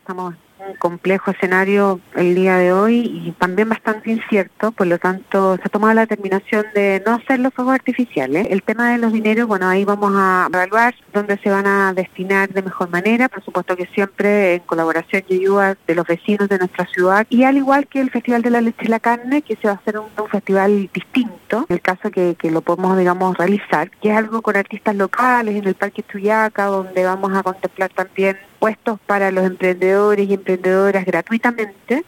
pasamos un complejo escenario el día de hoy y también bastante incierto, por lo tanto se ha tomado la determinación de no hacer los fuegos artificiales. El tema de los dineros, bueno, ahí vamos a evaluar dónde se van a destinar de mejor manera, por supuesto que siempre en colaboración y ayuda de los vecinos de nuestra ciudad, y al igual que el Festival de la Leche y la Carne, que se va a hacer un festival distinto, en el caso que lo podemos, digamos, realizar, que es algo con artistas locales en el Parque Chuyaca, donde vamos a contemplar también puestos para los emprendedores y emprendedoras gratuitamente,